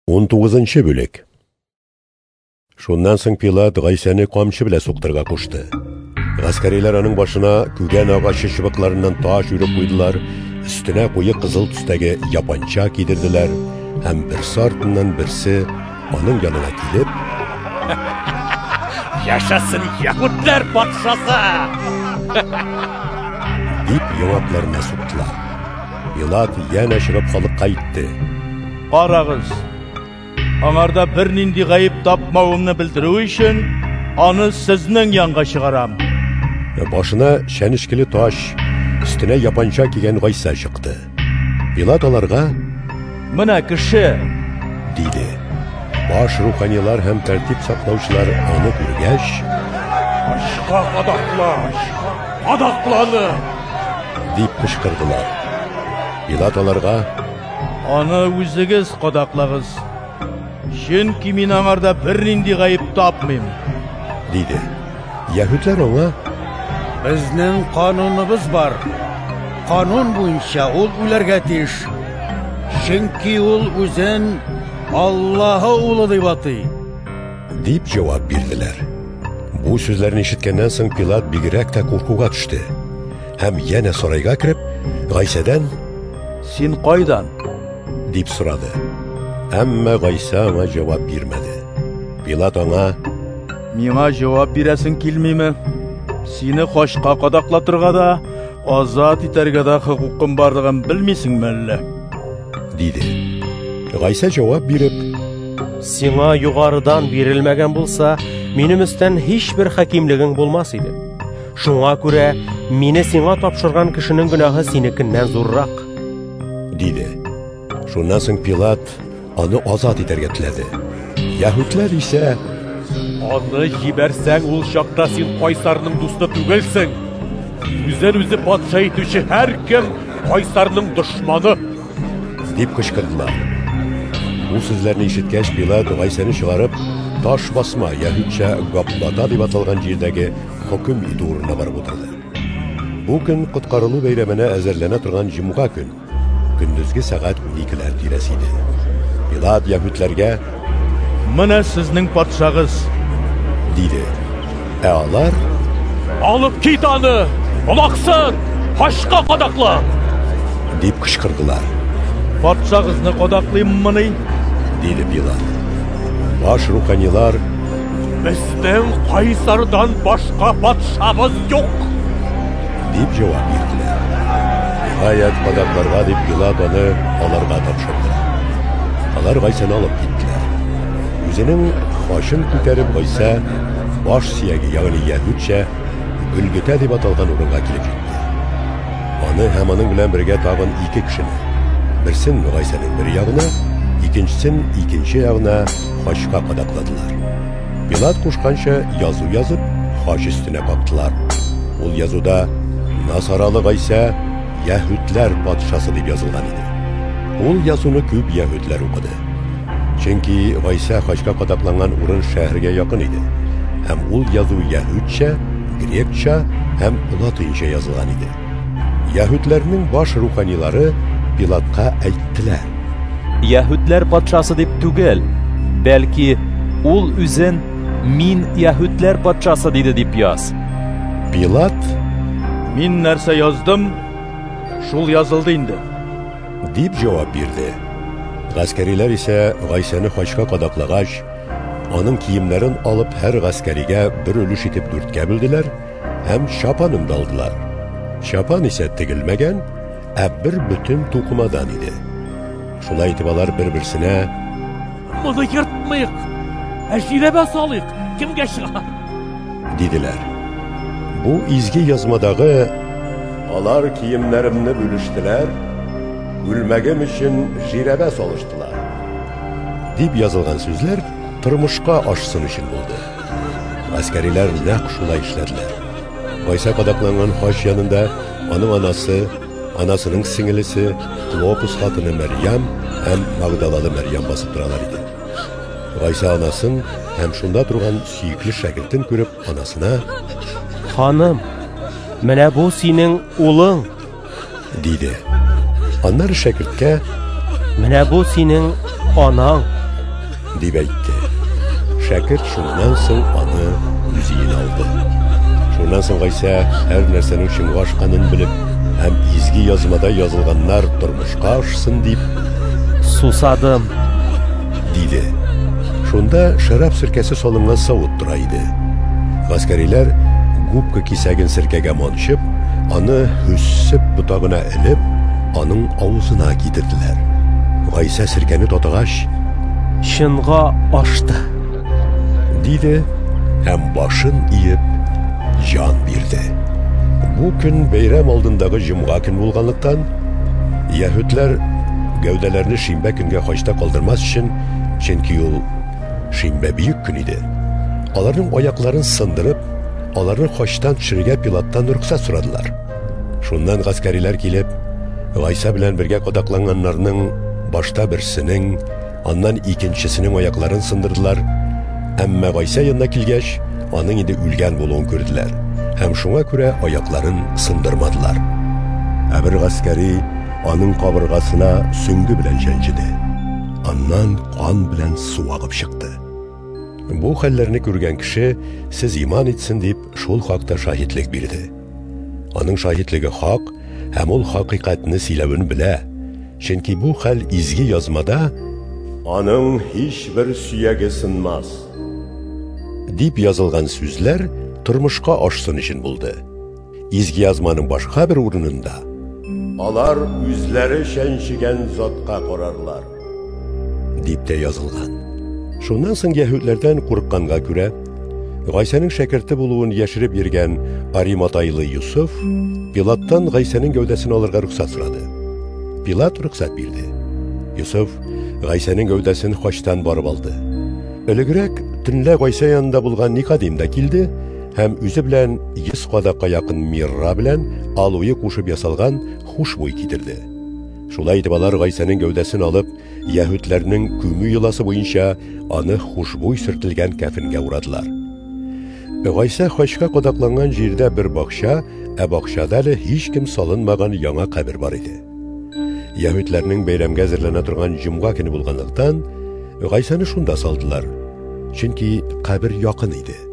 19-нчы бүлек. Шуннан соң Пилат Гайсаны камчы белән суктырга кушты. Гаскәриләр аның башына күгән агачы чыбыкларыннан таш үреп куйдылар, өстенә куе кызыл төстәге япанча кидерделәр, һәм берсе артыннан берсе аның янына килеп: "Яшасын яһүдләр патшасы!" дип яңакларына суктылар. Пилат янә чыгып халыкка әйтте: "Карагыз, аңарда бернинди гаип тапмавымны белдерү өчен аны сезнең янга чыгарам." Башына шәнечкеле таш, өстенә япанча кигән Гайса чыкты. Пилат аларга: "Менә кеше!" диде. Баш руханилар һәм тәртип саклаучылар аны күргәч: "Ашка кадакланы!" дип кычкырдылар. Пилат аларга: "Аны үзегез кадаклагыз. Чөнки мин аңарда бернинди гаип тапмыйм", диде. Яһүдләр аңа: "Безнең кануныбыз бар. Канун буенча ул үләргә тиеш. Чөнки ул үзен Аллаһы улы дип атый", дип җавап бирделәр. Бу сүзләрне ишеткәннән соң Пилат бигрәк тә куркуга төште. Һәм янә сарайга кереп, Гайсадан: "Син кайдан?" дип сорады. Әмма Гайса аңа җавап бирмәде. Пилат аңа: "Миңа җавап бирәсең килмиме? Сине хашка кадаклатырга да, азат итәргә дә хукукым барлыгын белмисеңме әллә?" диде. Гайса җавап биреп: "Сиңа югарыдан бирелмәгән булса, минем өстән һичбер хакимлегең булмас иде. Шуңа күрә мине сиңа тапшырган кешенең гөнаһы синекеннән зуррак", диде. Шуннан соң Пилат аны азат итәргә теләде. Яһүдләр исә: "Аны җибәрсәң, ул чакта син Кайсарның дусты түгелсең. Үзен-үзе патша итүче һәркем Кайсарның дошманы", дип кычкырдылар. Бу сүзләрне ишеткәч, Пилат Гайсаны чыгарып, таш басма яһүдчә Габбата дип аталган җирдәге хөкем итү урынына барып утырды. Бу көн коткарылу бәйрәменә әзерләнә торган җомга көн, көндезге сәгать 12ләр тирәсе иде. Пилат яһүдләргә: "Менә сезнең патшагыз", диде. Алар: "Алып кит аны! Олаксын! Хашка кадакла!" дип кычкырдылар. "Патшагызны кадаклыйммыни?" диде Пилат. Баш руханилар: "Безнең Кайсардан башка патшабыз юк!" дип җавап бирделәр. Гаят кадакларга дип Пилат аны аларга тапшырды. Алар Гайсаны алып киттеләр. Үзенең башын күтәреп Гайса баш сөяге, ягъни яһүдчә Гөлгөтә дип аталган урынга килеп җитте. Аны һәм аның белән бергә тагын 2 кешене, берсен Гайсаның бер ягына, икенчесен икенче ягына хашка кадакладылар. Пилат кушканча язу язып, хаш өстенә каптылар. Ул язуда Насаралы Гайса яһүдләр патшасы дип язылган иде. Ул язуны күп яһүдләр укыды. Чөнки Гайса хашка кадакланган урын шәһәргә якын иде. Һәм ул язу яһүдчә, грекча һәм латинча язылган иде. Яһүдләрнең баш руханилары Пилатка әйттеләр: "Яһүдләр патшасы дип түгел, бәлки ул үзен мин яһүдләр патшасы диде дип яз." Пилат: "Мин нәрсә яздым, шул язылды инде", дип җавап бирде. Гаскәриләр исә Гайсаны хашка кадаклагач, аның киемнәрен алып һәр гаскәригә бер өлеш итеп 4-кә бүлделәр һәм чапанын да алдылар. Чапан исә тегелмәгән, ә бер бөтен тукымадан иде. Шулай итеп алар бер-берсенә: "Моны йыртмыйк, җирәбә салыйк, кемгә чыга?" диделәр. Бу изге язмадагы "Алар киемнәремне бүлештеләр, үлмәгем өчен җирәбә салыштылар" дип язылган сүзләр тормышка ашсын өчен булды. Гаскәриләр нәкъ шулай эшләделәр. Гайса кадакланган хаш янында аның анасы, анасының сеңелесе, Клопус хатыны Мәрьям һәм Магдалалы Мәрьям басып торалар иде. Гайса анасын һәм шунда торган сөекле шәкертен күреп, анасына: "Ханым, менә бу синең улың", диде. Аннары шәкерткә: "Менә бу синең анаң", дип әйтте. Шәкерт шуннан соң аны үз өенә алды. Шуннан соң Гайса һәр нәрсәнең чынга ашканын белеп, һәм изге язмада язылганнар тормышка ашсын дип Сусадым. диде. Шунда шарап сиркәсе салынган савыт тора иде. Гаскәриләр губка кисәген сиркәгә манчып, аны хүссеп ботагына элеп, аның авызына китерделәр. Гайса сиркәне тотыгач, Чынга ашты. диде һәм башын иеп җан бирде. Бу көн бәйрәм алдындагы җомга көн булганлыктан, яһүдләр гәүдәләрне шимбә көнгә хачта калдырмас өчен, чөнки ул шимбә бөек көн иде. Аларның аякларын сындырып, аларны хачтан төшерергә Пилаттан рөхсәт сорадылар. Шуннан гаскәриләр килеп, Гайса белән бергә кадакланганнарның башта берсенең, аннан икенчесенең аякларын сындырдылар. Әмма Гайса янына килгәч, аның инде үлгән булуын күрделәр, һәм шуңа күрә аякларын сындырмадылар. Ә бер гаскәри аның кабыргасына сөңге белән җәнҗиде. Аннан кан белән су агып чыкты. Бу хәлләрне күргән кеше сез иман итсен дип шул хакта шаһидлек бирде. Аның шаһидлеге хак һәм ул хакыйкатьне сөйләвен белә. Чөнки бу хәл изге язмада аның һичбер сөяге сынмас дип язылган сүзләр тормышка ашсын өчен булды. Изге язманың башка бер урынында алар үзләре шәнчегән затка карарлар дип тә язылган. Шуннан соң яһүдләрдән курыкканга күрә, Гайсаның шәкерте булуын яшереп йөргән Ариматайлы Юсуф Пилаттан Гайсаның гәүдәсен алырга рөхсәт сорады. Пилат рөхсәт бирде. Юсуф Гайсаның гәүдәсен хачтан барып алды. Элегрәк төнлә Гайса янында булган Никодим да килде һәм үзе белән 100 кадакка якын мирра белән алуе кушып ясалган хушбуй китерде. Шулай итеп алар Гайсаның гәүдәсен алып, яһүдләрнең күмү йоласы буенча аны хушбуй сөртелгән кәфенгә урадылар. Гайса хачка кадакланган җирдә бер бакча, ә бакчада әле һичкем салынмаган яңа кабер бар иде. Яһүдләрнең бәйрәмгә әзерләнә торган җомга көне булганлыктан, Гайсаны шунда салдылар, чөнки кабер якын иде.